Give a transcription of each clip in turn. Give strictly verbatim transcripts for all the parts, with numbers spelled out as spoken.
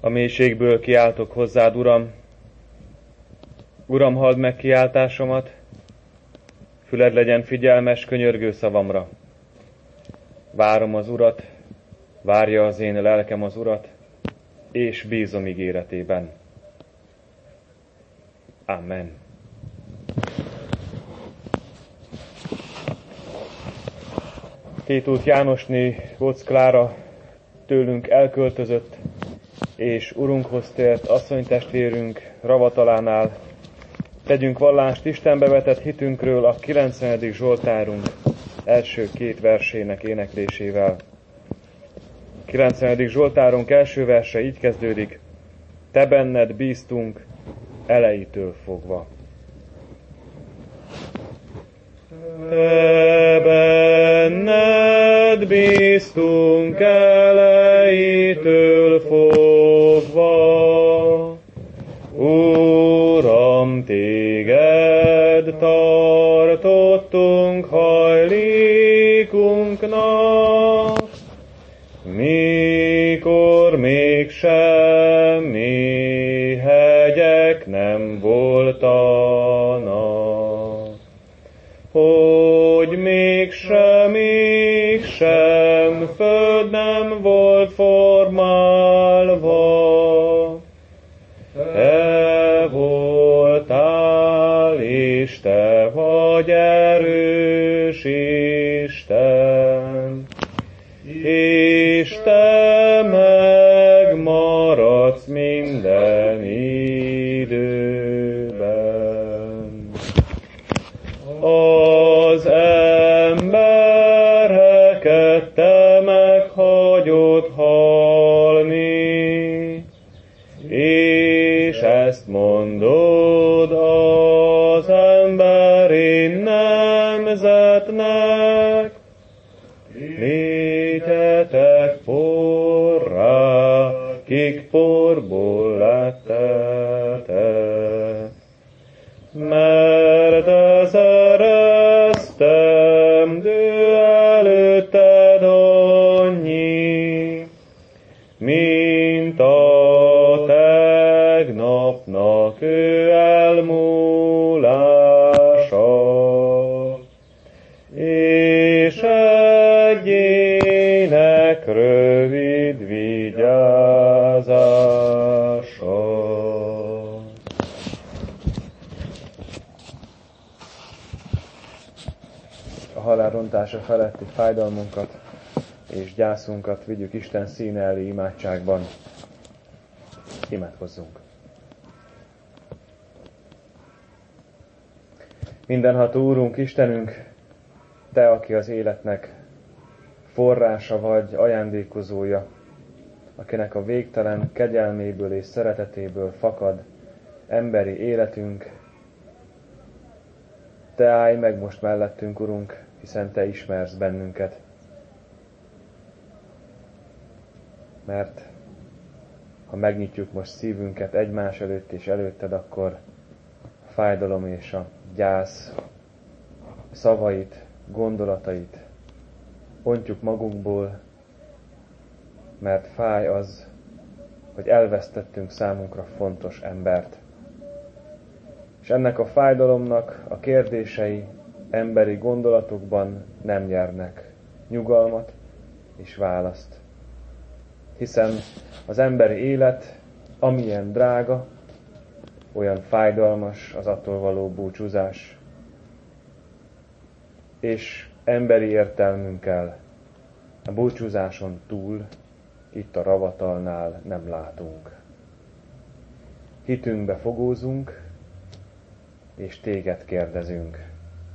A mélységből kiáltok hozzád, Uram. Uram, halld meg kiáltásomat, füled legyen figyelmes könyörgő szavamra. Várom az Urat, várja az én lelkem az Urat, és bízom ígéretében. Amen. Tétult Jánosné Boc Klára tőlünk elköltözött, és Urunkhoz tért asszonytestvérünk Ravatalánál. Tegyünk vallást Istenbe vetett hitünkről a kilencvenedik Zsoltárunk első két versének éneklésével. A kilencvenedik Zsoltárunk első verse így kezdődik: Te benned bíztunk elejétől fogva. Te benned bíztunk elejétől fogva, Uram, téged tartottunk hajlékunknak, mikor még semmi hegyek nem voltanak, hogy mégsem, mégsem föld nem volt formálva, te voltál, és te vagy erős Isten, és te megmaradsz minden időben. Az embereket te meghagyod halni, és ezt mondod az emberi nemzetnek, létetek porrá, kik porból lettetek. Mert ez eresztendő előtted annyi, mint a tegnapnak ő elmúlása, és egyének rövid vigyázása. A halál rontása feletti fájdalmunkat és gyászunkat vigyük Isten színe elé imádságban. Imádkozzunk! Mindenható Úrunk, Istenünk, Te, aki az életnek forrása vagy, ajándékozója, akinek a végtelen kegyelméből és szeretetéből fakad emberi életünk, Te állj meg most mellettünk, Urunk, hiszen Te ismersz bennünket. Mert ha megnyitjuk most szívünket egymás előtt és előtted, akkor a fájdalom és a gyász szavait, gondolatait ontjuk magunkból, mert fáj az, hogy elvesztettünk számunkra fontos embert. És ennek a fájdalomnak a kérdései emberi gondolatokban nem nyernek nyugalmat és választ. Hiszen az emberi élet, amilyen drága, olyan fájdalmas az attól való búcsúzás. És emberi értelmünkkel a búcsúzáson túl, itt a Ravatalnál nem látunk. Hitünkbe fogózunk, és téged kérdezünk.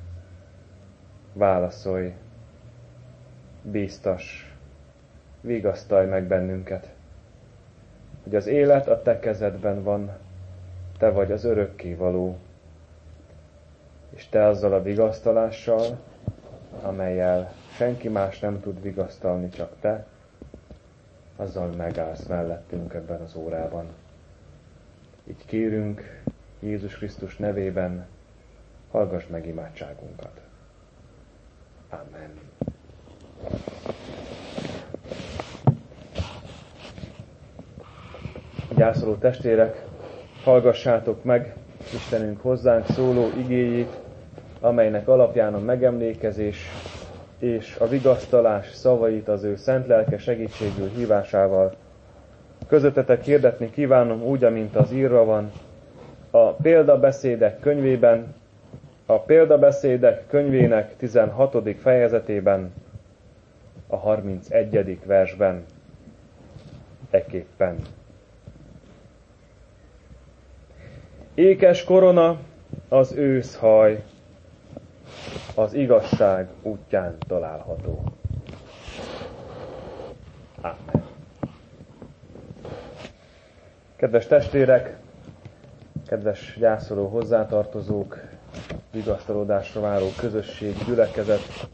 Válaszolj, bíztass, vigasztalj meg bennünket, hogy az élet a te kezedben van, te vagy az örökkévaló, és te azzal a vigasztalással, amellyel senki más nem tud vigasztalni, csak te, azzal megállsz mellettünk ebben az órában. Így kérünk Jézus Krisztus nevében, hallgass meg imádságunkat. Amen. gyászoló testvérek, hallgassátok meg Istenünk hozzánk szóló igéjét, amelynek alapján a megemlékezés és a vigasztalás szavait az ő szent lelke segítségül hívásával közöttetek hirdetni kívánom úgy, amint az írva van a példabeszédek könyvében, a példabeszédek könyvének tizenhatodik fejezetében, a harmincegyedik versben, ekképpen. Ékes korona az őszhaj, az igazság útján található. Ámen. Kedves testvérek, kedves gyászoló hozzátartozók, vigasztalódásra váró közösség, gyülekezet,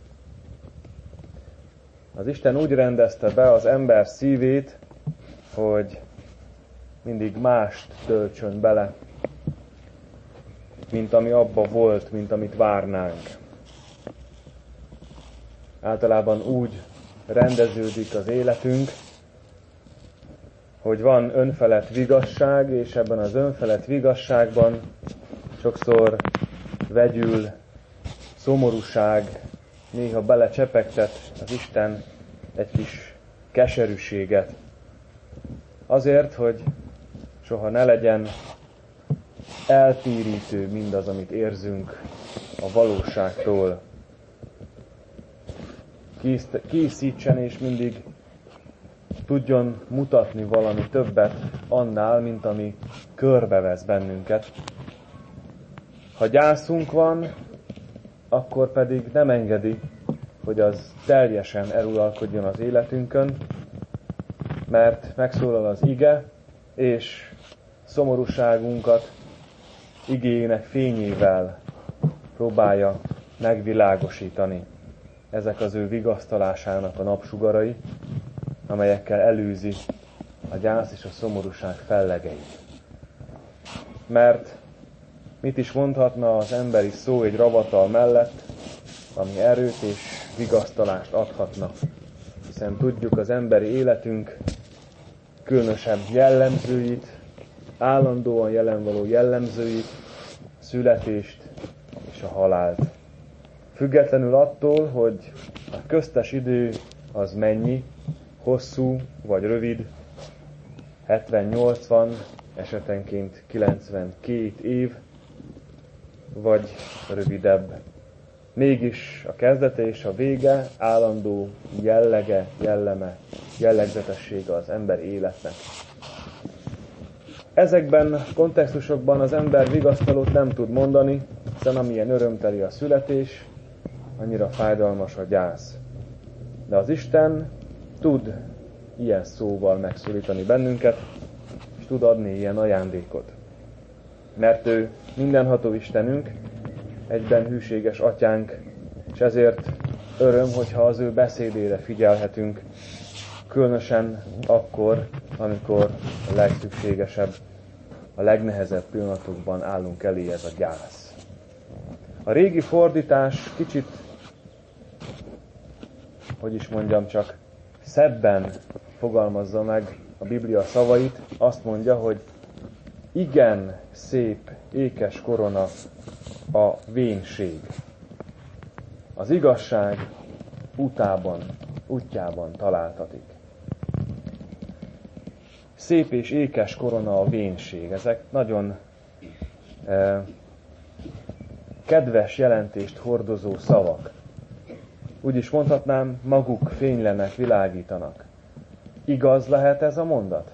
az Isten úgy rendezte be az ember szívét, hogy mindig mást töltsön bele, mint ami abba volt, mint amit várnánk. Általában úgy rendeződik az életünk, hogy van önfelett vigasság, és ebben az önfelett vigasságban sokszor vegyül szomorúság, néha belecsepegtet az Isten egy kis keserűséget. Azért, hogy soha ne legyen eltérítő mindaz, amit érzünk a valóságtól. Készítsen és mindig tudjon mutatni valami többet annál, mint ami körbevesz bennünket. Ha gyászunk van, akkor pedig nem engedi, hogy az teljesen eluralkodjon az életünkön, mert megszólal az ige, és szomorúságunkat igéjének fényével próbálja megvilágosítani. Ezek az ő vigasztalásának a napsugarai, amelyekkel előzi a gyász és a szomorúság fellegeit. Mert mit is mondhatna az emberi szó egy ravatal mellett, ami erőt és vigasztalást adhatna. Hiszen tudjuk az emberi életünk különösebb jellemzőit, állandóan jelen való jellemzőit, születést és a halált. Függetlenül attól, hogy a köztes idő az mennyi, hosszú vagy rövid, hetven-nyolcvan, esetenként kilencvenkét év, vagy rövidebb. Mégis a kezdete és a vége állandó jellege, jelleme, jellegzetessége az ember életnek. Ezekben a kontextusokban az ember vigasztalót nem tud mondani, hiszen amilyen örömteli a születés, annyira fájdalmas a gyász. De az Isten tud ilyen szóval megszólítani bennünket, és tud adni ilyen ajándékot. Mert ő mindenható Istenünk, egyben hűséges atyánk, és ezért öröm, hogyha az ő beszédére figyelhetünk, különösen akkor, amikor a legszükségesebb, a legnehezebb pillanatokban állunk elé ez a gyász. A régi fordítás kicsit, hogy is mondjam, csak szebben fogalmazza meg a Biblia szavait, azt mondja, hogy igen szép, ékes korona a vénség. Az igazság útában, útjában találtatik. Szép és ékes korona a vénség. Ezek nagyon eh, kedves jelentést hordozó szavak. Úgy is mondhatnám, maguk fénylenek, világítanak. Igaz lehet ez a mondat?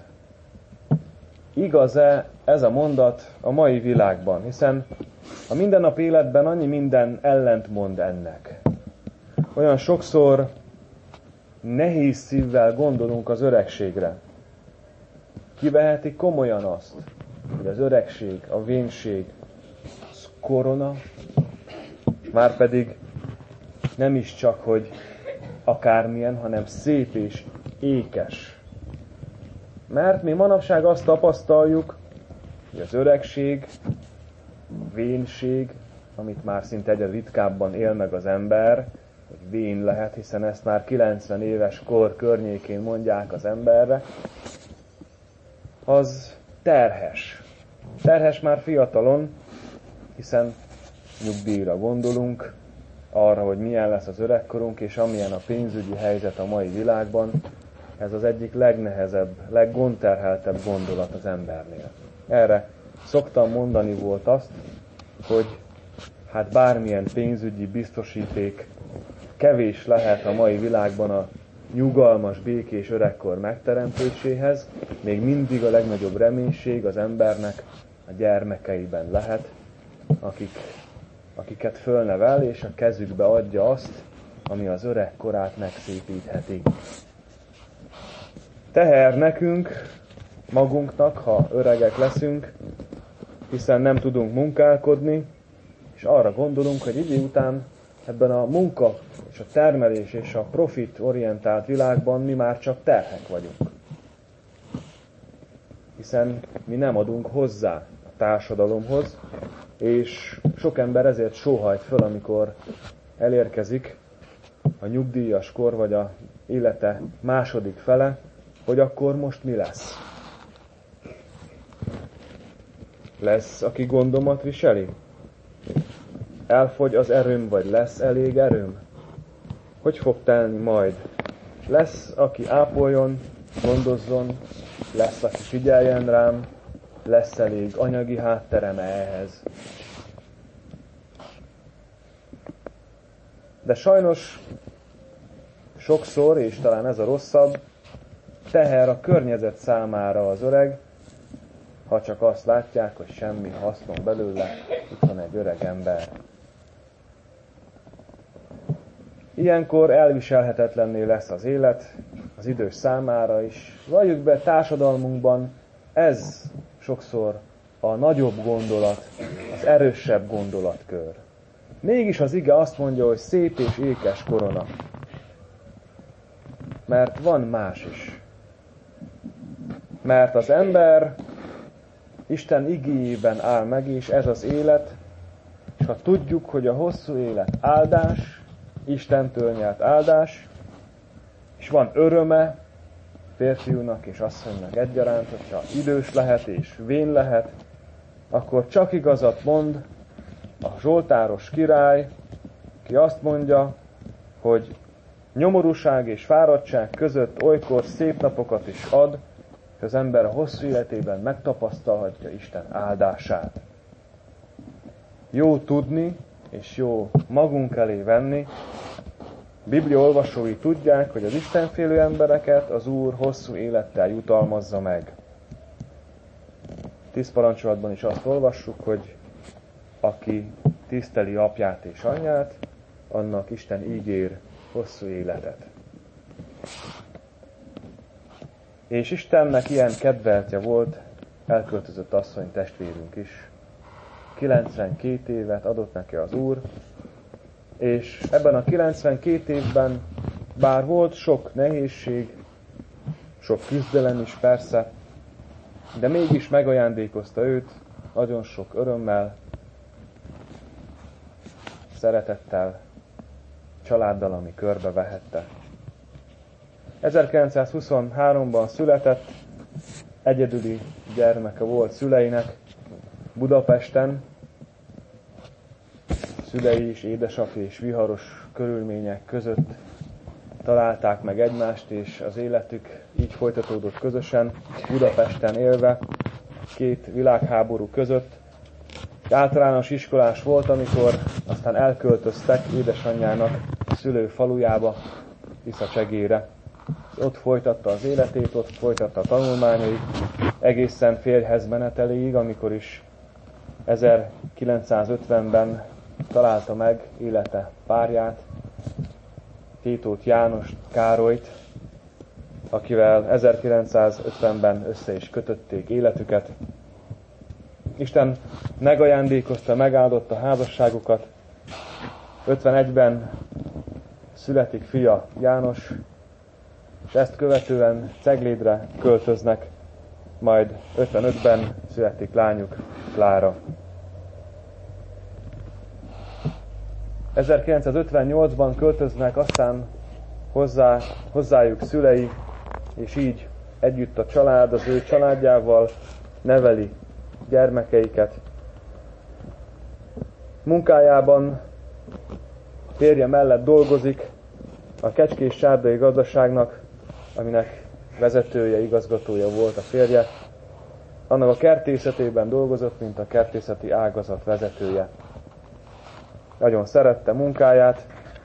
Igaz-e ez a mondat a mai világban? Hiszen a mindennap életben annyi minden ellentmond ennek. Olyan sokszor nehéz szívvel gondolunk az öregségre. Kiveheti komolyan azt, hogy az öregség, a vénség, az korona, márpedig nem is csak, hogy akármilyen, hanem szép és ékes. Mert mi manapság azt tapasztaljuk, hogy az öregség, a vénség, amit már szinte egyre ritkábban él meg az ember, hogy vén lehet, hiszen ezt már kilencven éves kor környékén mondják az emberre. az terhes. Terhes már fiatalon, hiszen nyugdíjra gondolunk, arra, hogy milyen lesz az öregkorunk, és amilyen a pénzügyi helyzet a mai világban, ez az egyik legnehezebb, leggondterheltebb gondolat az embernél. Erre szoktam mondani volt azt, hogy hát bármilyen pénzügyi biztosíték kevés lehet a mai világban a nyugalmas, békés öregkor megteremtéséhez, még mindig a legnagyobb reménység az embernek a gyermekeiben lehet, akik, akiket fölnevel, és a kezükbe adja azt, ami az öreg korát megszépítheti. Teher nekünk, magunknak, ha öregek leszünk, hiszen nem tudunk munkálkodni, és arra gondolunk, hogy idő után ebben a munka és a termelés és a profit orientált világban mi már csak terhek vagyunk. Hiszen mi nem adunk hozzá a társadalomhoz, és sok ember ezért sóhajt föl, amikor elérkezik a nyugdíjas kor, vagy a élete második fele, hogy akkor most mi lesz? Lesz, aki gondomat viseli? Elfogy az erőm, vagy lesz elég erőm? Hogy fog telni majd? Lesz, aki ápoljon, gondozzon, lesz, aki figyeljen rám, lesz elég anyagi hátterem ehhez. De sajnos sokszor, és talán ez a rosszabb, teher a környezet számára az öreg, ha csak azt látják, hogy semmi hasznom belőle, itt van egy öreg ember. Ilyenkor elviselhetetlenné lesz az élet az idős számára is. Valljuk be, társadalmunkban ez sokszor a nagyobb gondolat, az erősebb gondolatkör. Mégis az ige azt mondja, hogy szép és ékes korona. Mert van más is. Mert az ember Isten igéjében áll meg, és ez az élet, és ha tudjuk, hogy a hosszú élet áldás, Istentől nyert áldás, és van öröme férfiúnak és asszonynak egyaránt, hogyha idős lehet és vén lehet, akkor csak igazat mond a zsoltáros király, ki azt mondja, hogy nyomorúság és fáradtság között olykor szép napokat is ad, és az ember a hosszú életében megtapasztalhatja Isten áldását. Jó tudni, és jó magunk elé venni. Biblia olvasói tudják, hogy az istenfélő embereket az Úr hosszú élettel jutalmazza meg. Tíz parancsolatban is azt olvassuk, hogy aki tiszteli apját és anyját, annak Isten ígér hosszú életet. És Istennek ilyen kedveltje volt, elköltözött asszony testvérünk is. kilencvenkét évet adott neki az Úr, és ebben a kilencvenkét évben, bár volt sok nehézség, sok küzdelem is persze, de mégis megajándékozta őt nagyon sok örömmel, szeretettel, családdal, ami körbe vehette. ezerkilencszázhuszonháromban született, egyedüli gyermeke volt szüleinek, Budapesten. Szülei is édesapja és viharos körülmények között találták meg egymást, és az életük így folytatódott közösen, Budapesten élve, két világháború között. Általános iskolás volt, amikor aztán elköltöztek édesanyjának a szülő falujába, Tiszacsegére. Ott folytatta az életét, ott folytatta a tanulmányait, egészen férjhez meneteléig, amikor is ezerkilencszázötvenben találta meg élete párját, Tétót János Károlyt, akivel ezerkilencszázötvenben össze is kötötték életüket. Isten megajándékozta, megáldotta a házasságukat. ötvenegyben születik fia János, és ezt követően Ceglédre költöznek, majd ötvenötben születik lányuk Klára. ezerkilencszázötvennyolcban költöznek aztán hozzá, hozzájuk szülei, és így együtt a család az ő családjával, neveli gyermekeiket. Munkájában férje mellett dolgozik a Kecskés Sárdai Gazdaságnak, aminek vezetője, igazgatója volt a férje. Annak a kertészetében dolgozott, mint a kertészeti ágazat vezetője. Nagyon szerette munkáját,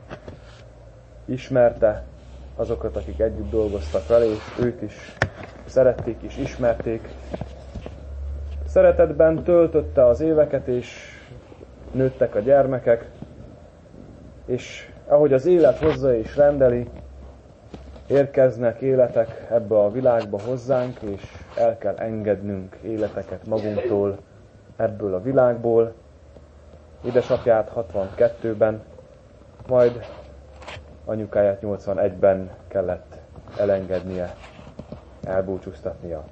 ismerte azokat, akik együtt dolgoztak vele, és őt is szerették és ismerték. Szeretetben töltötte az éveket, és nőttek a gyermekek, és ahogy az élet hozza és rendeli, érkeznek életek ebbe a világba hozzánk, és el kell engednünk életeket magunktól ebből a világból. Édesapját hatvankettőben, majd anyukáját nyolcvanegyben kellett elengednie, elbúcsúztatnia.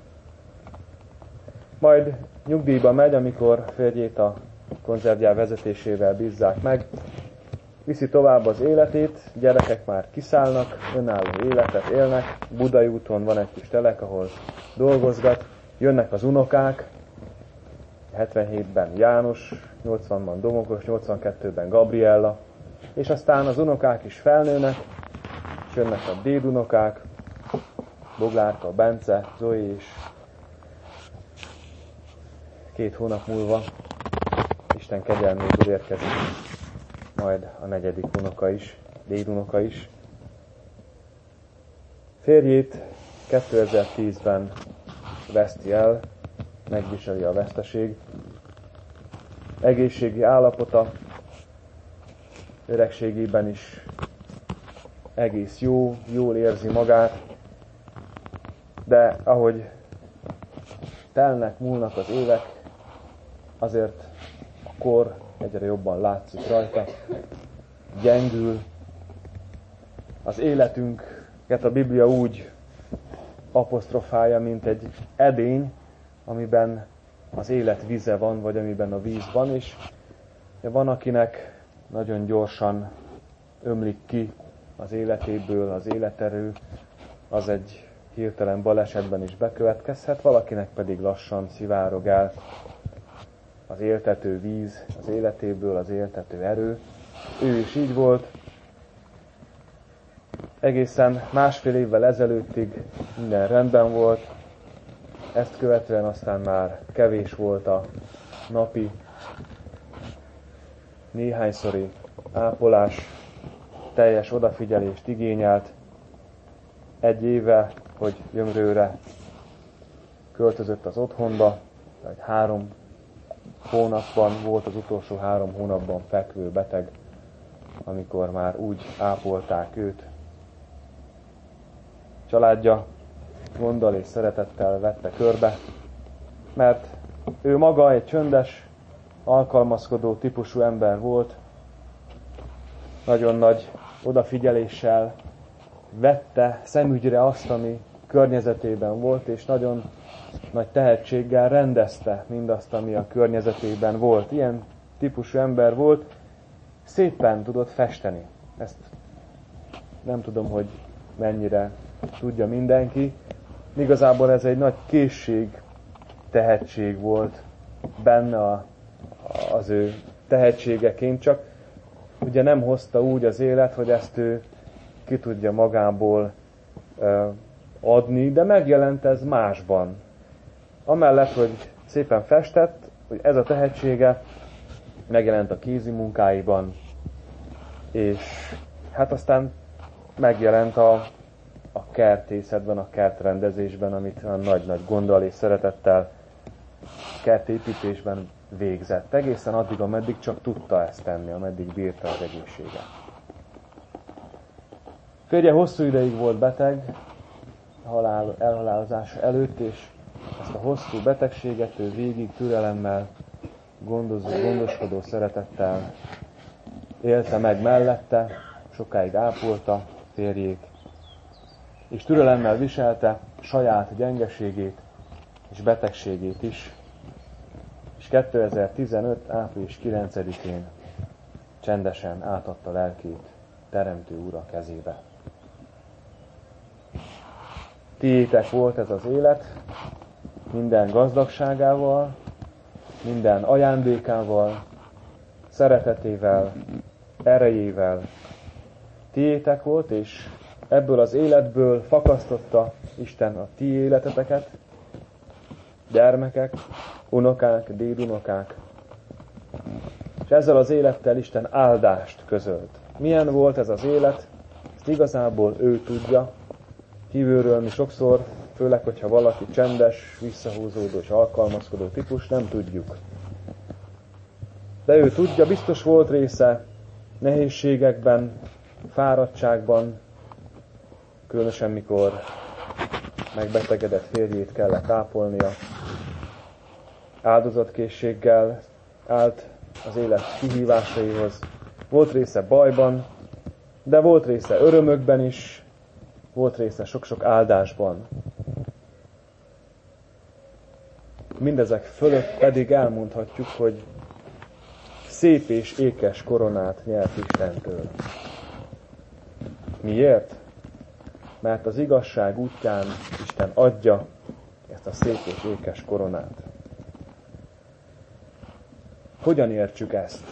Majd nyugdíjba megy, amikor férjét a konzervgyár vezetésével bízzák meg, viszi tovább az életét, gyerekek már kiszállnak, önálló életet élnek, Budai úton van egy kis telek, ahol dolgozgat, jönnek az unokák, hetvenhétben János, nyolcvanban Domokos, nyolcvankettőben Gabriella, és aztán az unokák is felnőnek, és jönnek a dédunokák, Boglárka, Bence, Zoe, és két hónap múlva Isten kegyelméből érkezik majd a negyedik unoka is, dédunoka is. Férjét kétezer-tízben veszti el, megviseli a veszteség. Egészségi állapota öregségében is egész jó, jól érzi magát, de ahogy telnek, múlnak az évek, azért a kor egyre jobban látszik rajta, gyengül. Az életünket a Biblia úgy apostrofálja, mint egy edény, amiben az élet víze van, vagy amiben a víz van, és van, akinek nagyon gyorsan ömlik ki az életéből az életerő, az egy hirtelen balesetben is bekövetkezhet, valakinek pedig lassan szivárog el az éltető víz, az életéből az éltető erő. Ő is így volt. Egészen másfél évvel ezelőttig minden rendben volt, ezt követően aztán már kevés volt a napi, néhányszori ápolás, teljes odafigyelést igényelt. Egy éve, hogy Gyömrőre költözött az otthonba, vagy három hónapban volt az utolsó három hónapban fekvő beteg, amikor már úgy ápolták őt. Családja gonddal és szeretettel vette körbe, mert ő maga egy csöndes, alkalmazkodó típusú ember volt, nagyon nagy odafigyeléssel vette szemügyre azt, ami környezetében volt, és nagyon nagy tehetséggel rendezte mindazt, ami a környezetében volt. Ilyen típusú ember volt, szépen tudott festeni. Ezt nem tudom, hogy mennyire tudja mindenki. Igazából ez egy nagy készség, tehetség volt benne a, az ő tehetségeként, csak ugye nem hozta úgy az élet, hogy ezt ő ki tudja magából uh, adni, de megjelent ez másban. Amellett, hogy szépen festett, hogy ez a tehetsége megjelent a kézi munkáiban, és hát aztán megjelent a, a kertészetben, a kertrendezésben, amit a nagy-nagy gonddal és szeretettel kertépítésben végzett. Egészen addig, ameddig csak tudta ezt tenni, ameddig bírta az egészsége. Férje hosszú ideig volt beteg, halál, elhalálozása előtt, és ezt a hosszú betegséget ő végig türelemmel, gondozó, gondoskodó szeretettel élte meg mellette, sokáig ápolta férjét, és türelemmel viselte saját gyengeségét és betegségét is, és kétezer-tizenöt. április kilencedikén csendesen átadta lelkét Teremtő Ura kezébe. Tiétek volt ez az élet, minden gazdagságával, minden ajándékával, szeretetével, erejével. Tiétek volt, és ebből az életből fakasztotta Isten a ti életeteket, gyermekek, unokák, dédunokák. És ezzel az élettel Isten áldást közölt. Milyen volt ez az élet? Ezt igazából ő tudja. Kívülről mi sokszor, főleg, hogyha valaki csendes, visszahúzódó és alkalmazkodó típus, nem tudjuk. De ő tudja, biztos volt része nehézségekben, fáradtságban, különösen mikor megbetegedett férjét kellett ápolnia. Áldozatkészséggel állt az élet kihívásaihoz. Volt része bajban, de volt része örömökben is, volt része sok-sok áldásban. Mindezek fölött pedig elmondhatjuk, hogy szép és ékes koronát nyert Istentől. Miért? Mert az igazság útján Isten adja ezt a szép és ékes koronát. Hogyan értsük ezt?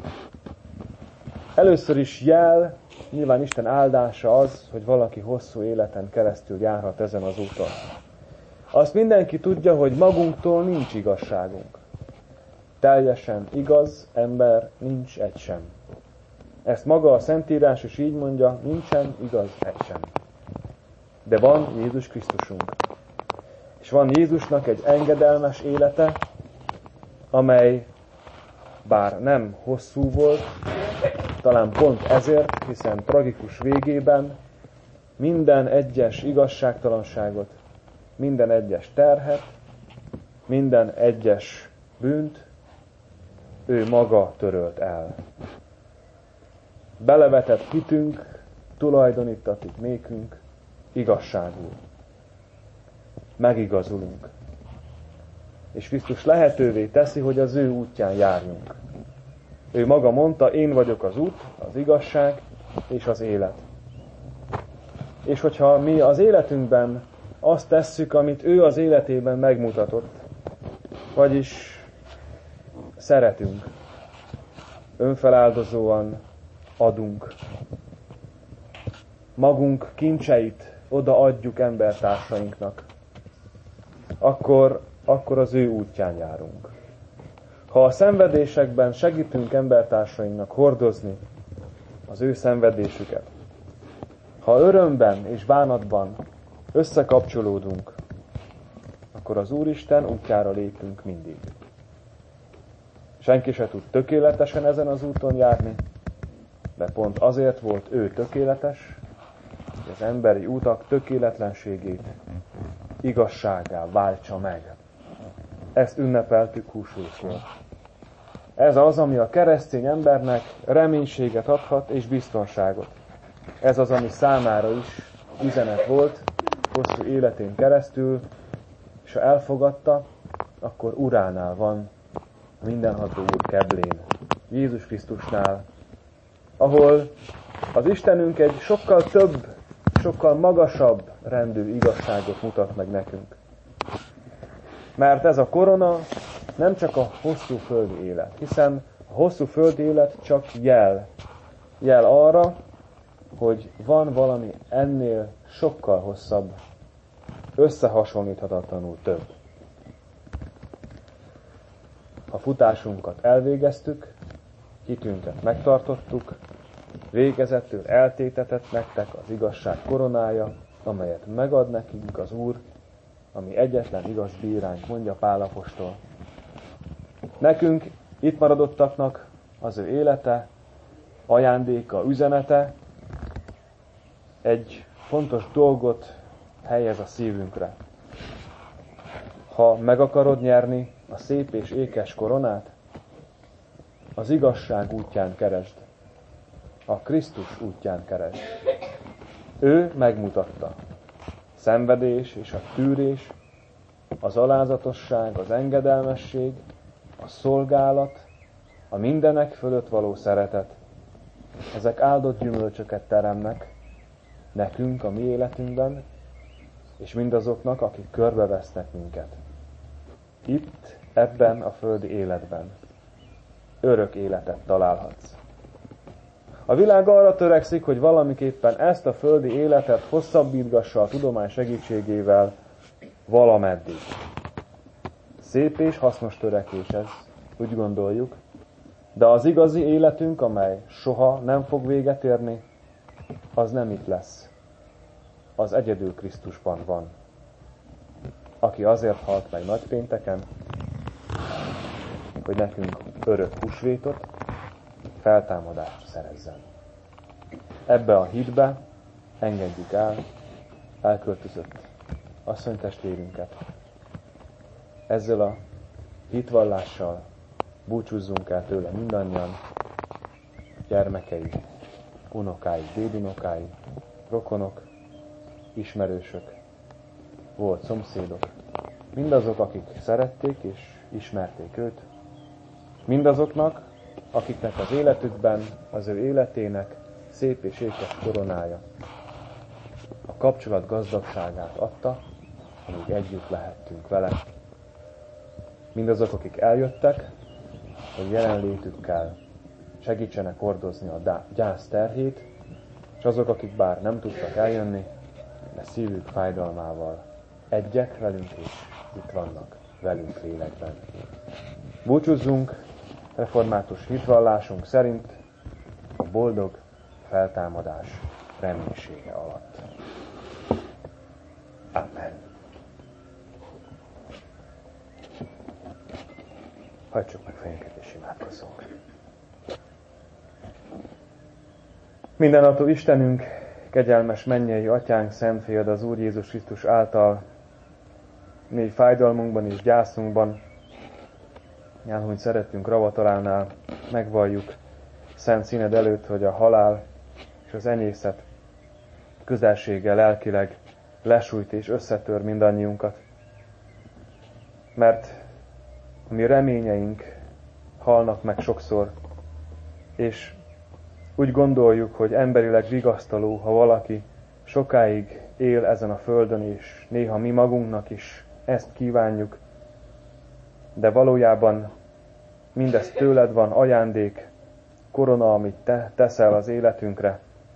Először is jel, nyilván Isten áldása az, hogy valaki hosszú életen keresztül járhat ezen az úton. Azt mindenki tudja, hogy magunktól nincs igazságunk. Teljesen igaz ember nincs egy sem. Ezt maga a Szentírás is így mondja, nincsen igaz egy sem. De van Jézus Krisztusunk. És van Jézusnak egy engedelmes élete, amely bár nem hosszú volt, talán pont ezért, hiszen tragikus végében minden egyes igazságtalanságot, minden egyes terhet, minden egyes bűnt ő maga törölt el. Belevetett hitünk tulajdonítatik nékünk igazságul. Megigazulunk. És Krisztus lehetővé teszi, hogy az ő útján járjunk. Ő maga mondta, én vagyok az út, az igazság és az élet. És hogyha mi az életünkben azt tesszük, amit ő az életében megmutatott, vagyis szeretünk, önfeláldozóan adunk, magunk kincseit odaadjuk embertársainknak, akkor, akkor az ő útján járunk. Ha a szenvedésekben segítünk embertársainknak hordozni az ő szenvedésüket, ha örömben és bánatban összekapcsolódunk, akkor az Úristen útjára lépünk mindig. Senki se tud tökéletesen ezen az úton járni, de pont azért volt ő tökéletes, hogy az emberi utak tökéletlenségét igazsággá váltsa meg. Ezt ünnepeltük húsvétkor. Ez az, ami a keresztény embernek reménységet adhat és biztonságot. Ez az, ami számára is üzenet volt hosszú életén keresztül, és ha elfogadta, akkor Uránál van, a mindenható Úr keblén, Jézus Krisztusnál, ahol az Istenünk egy sokkal több, sokkal magasabb rendű igazságot mutat meg nekünk. Mert ez a korona nem csak a hosszú földi élet, hiszen a hosszú földi élet csak jel. Jel arra, hogy van valami ennél sokkal hosszabb, összehasonlíthatatlanul több. A futásunkat elvégeztük, hitünket megtartottuk, végezettől eltétetett nektek az igazság koronája, amelyet megad nekünk az Úr, ami egyetlen igaz bíránk, mondja Pál apostol. Nekünk, itt maradottaknak az ő élete, ajándéka, üzenete egy fontos dolgot helyez a szívünkre. Ha meg akarod nyerni a szép és ékes koronát, az igazság útján keresd. A Krisztus útján keresd. Ő megmutatta. Szenvedés és a tűrés, az alázatosság, az engedelmesség, a szolgálat, a mindenek fölött való szeretet. Ezek áldott gyümölcsöket teremnek nekünk a mi életünkben, és mindazoknak, akik körbevesznek minket. Itt, ebben a földi életben örök életet találhatsz. A világ arra törekszik, hogy valamiképpen ezt a földi életet hosszabbítgassa a tudomány segítségével valameddig. Szép és hasznos törekvés ez, úgy gondoljuk, de az igazi életünk, amely soha nem fog véget érni, az nem itt lesz. Az egyedül Krisztusban van, aki azért halt meg nagypénteken, hogy nekünk örök húsvétot, feltámadást szerezzen. Ebbe a hitbe engedjük el elköltözött asszonytestvérünket. Ezzel a hitvallással búcsúzzunk el tőle mindannyian, gyermekei, unokái, dédunokái, rokonok, ismerősök, volt szomszédok, mindazok, akik szerették és ismerték őt, mindazoknak, akiknek az életükben, az ő életének szép és ékes koronája a kapcsolat gazdagságát adta, amíg együtt lehettünk vele. Mindazok, akik eljöttek, hogy jelenlétükkel segítsenek hordozni a gyász terhét, és azok, akik bár nem tudtak eljönni, de szívük fájdalmával egyek velünk és itt vannak velünk lélekben. Búcsúzzunk református hitvallásunk szerint a boldog feltámadás reménysége alatt. Amen. Hajtsuk meg fejünket és imádkozzunk. Mindenható Istenünk, kegyelmes mennyei Atyánk, Szent Fiad, az Úr Jézus Krisztus által mély fájdalmunkban és gyászunkban, elhogy szeretünk Ravatalánál, megvalljuk szent színed előtt, hogy a halál és az enyészet közelsége lelkileg lesújt és összetör mindannyiunkat. Mert a mi reményeink halnak meg sokszor, és úgy gondoljuk, hogy emberileg vigasztaló, ha valaki sokáig él ezen a földön, és néha mi magunknak is ezt kívánjuk, de valójában mindez tőled van ajándék, korona, amit te teszel az életünkre,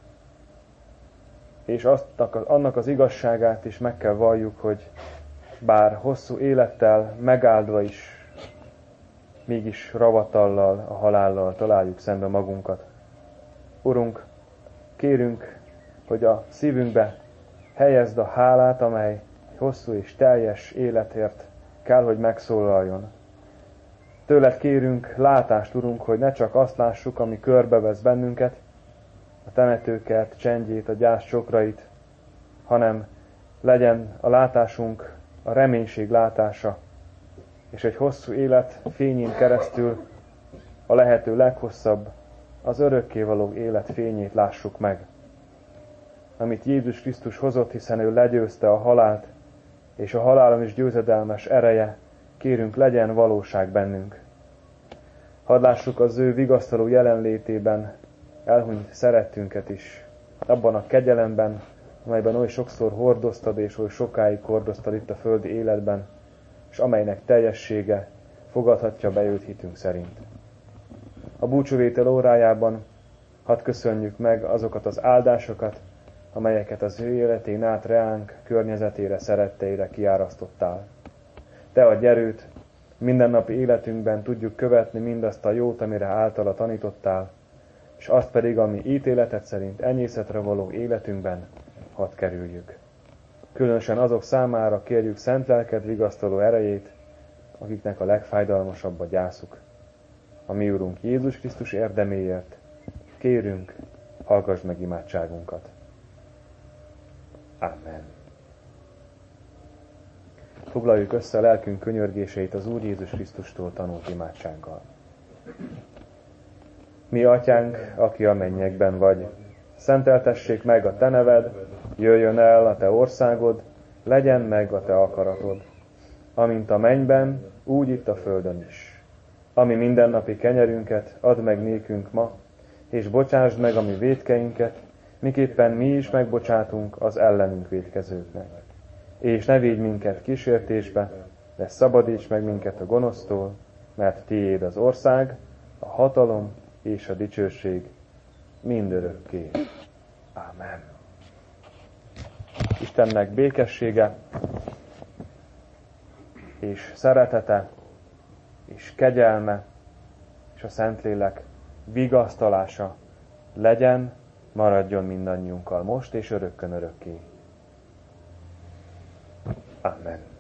és azt, annak az igazságát is meg kell valljuk, hogy bár hosszú élettel megáldva is, mégis ravatallal, a halállal találjuk szembe magunkat. Urunk, kérünk, hogy a szívünkbe helyezd a hálát, amely hosszú és teljes életért kell, hogy megszólaljon. Tőled kérünk látást, Urunk, hogy ne csak azt lássuk, ami körbevesz bennünket, a temetőket, csendjét, a gyász csokrait, hanem legyen a látásunk a reménység látása, és egy hosszú élet fényén keresztül a lehető leghosszabb, az örökkévaló élet fényét lássuk meg, amit Jézus Krisztus hozott, hiszen ő legyőzte a halált, és a halálon is győzedelmes ereje, kérünk, legyen valóság bennünk. Hadd lássuk az ő vigasztaló jelenlétében elhunyt szerettünket is, abban a kegyelemben, amelyben oly sokszor hordoztad, és oly sokáig hordoztad itt a földi életben, és amelynek teljessége fogadhatja be őt hitünk szerint. A búcsúvétel órájában hadd köszönjük meg azokat az áldásokat, amelyeket az ő életén át reánk, környezetére, szeretteire kiárasztottál. Te adj erőt, mindennapi életünkben tudjuk követni mindazt a jót, amire általa tanítottál, és azt pedig, ami ítéleted szerint enyészetre való életünkben hadd kerüljük. Különösen azok számára kérjük szent lelked vigasztaló erejét, akiknek a legfájdalmasabb a gyászuk. A mi Urunk Jézus Krisztus érdeméért kérünk, hallgassd meg imádságunkat. Amen. Foglaljuk össze a lelkünk könyörgéseit az Úr Jézus Krisztustól tanult imádsággal. Mi atyánk, aki a mennyekben vagy, szenteltessék meg a te neved, jöjjön el a te országod, legyen meg a te akaratod, amint a mennyben, úgy itt a földön is. Ami mindennapi kenyerünket add meg nékünk ma, és bocsásd meg a mi vétkeinket, miképpen mi is megbocsátunk az ellenünk vétkezőknek. és ne védj minket kísértésbe, de szabadíts meg minket a gonosztól, mert tiéd az ország, a hatalom és a dicsőség mindörökké. Ámen. Istennek békessége és szeretete és kegyelme és a Szentlélek vigasztalása legyen, maradjon mindannyiunkkal most és örökkön örökké. Amen.